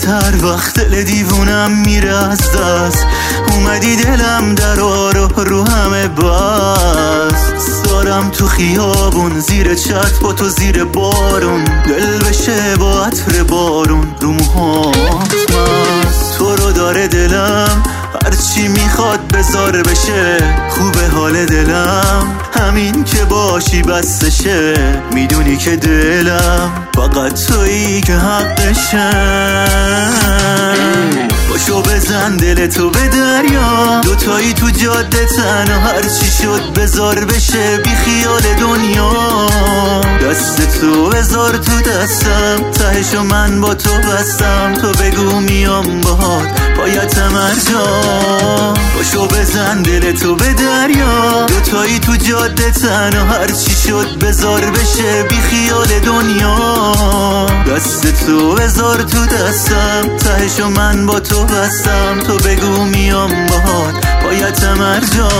هر وقت دل دیوونم میره از دست، اومدی دلم درار رو همه بست. سارم تو خیابون زیر چتر با تو زیر بارون، دل بشه با عطر بارون رو موهات مست. تو رو داره دلم هرچی میخواد بذار بشه، خوبه حال دلم همین که باشی بسشه. میدونی که دلم فقط تویی که حقشه. باشو بزن دلتو به دریا، دوتایی تو جاده تنها هرچی شد بذار بشه بی خیال دنیا. دستتو بذار تو دستم، تهشو من با تو بستم. تو بگو میام باهات پایتم ارجا. باشو بزن دلتو به دریا، دوتایی تو جاده تنها هرچی شد بذار بشه بی خیال دنیا. دستتو بذار تو دستم، تهشو من با تو بستم. تو بگو میام باهات پایتم ارجا.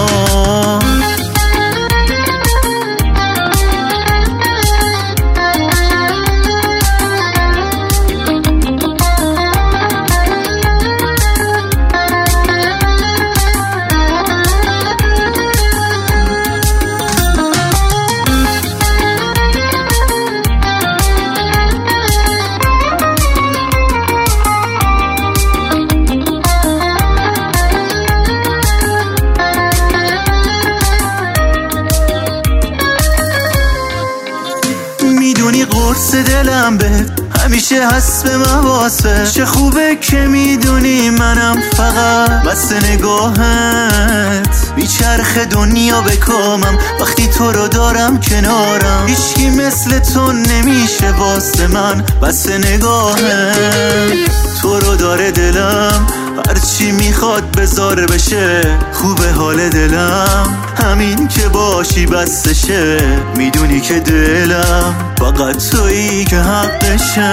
میدونی قرص دلم به همیشه هست به مواسه. چه خوبه که میدونی منم فقط بس نگاهت. بیچرخ دنیا بکامم وقتی تو رو دارم کنارم. هیچکی مثل تو نمیشه واسه من بس نگاهت. تو رو داره دلم هرچی میخواد بذار بشه، خوبه حال دلم همین که باشی بسشه. میدونی که دلم فقط تویی که حقشه.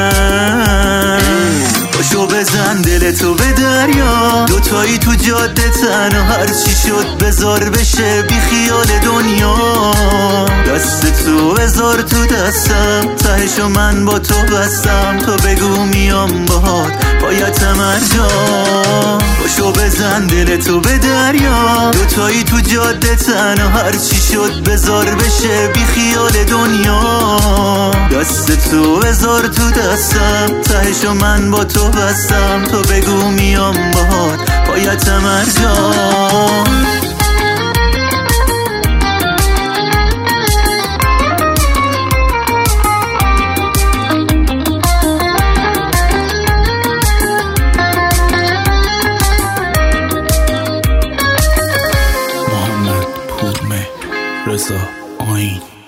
باشو بزن دلتو به دریا، دوتایی تو جاده تنها هرچی شد بذار بشه بی خیال دنیا. دستتو بذار تو دستم، تهشو من با تو بستم. تو بگو میام باهات پایتم ارجا. باشو بزن دلتو به دریا، دوتایی تو جاده تنها هرچی شد بذار بشه بی خیال دنیا. دستتو بذار تو دستم، تهشو من با تو بستم. تو بگو میام باهات پایتم ارجا. محمد پورمهر رضا آیین.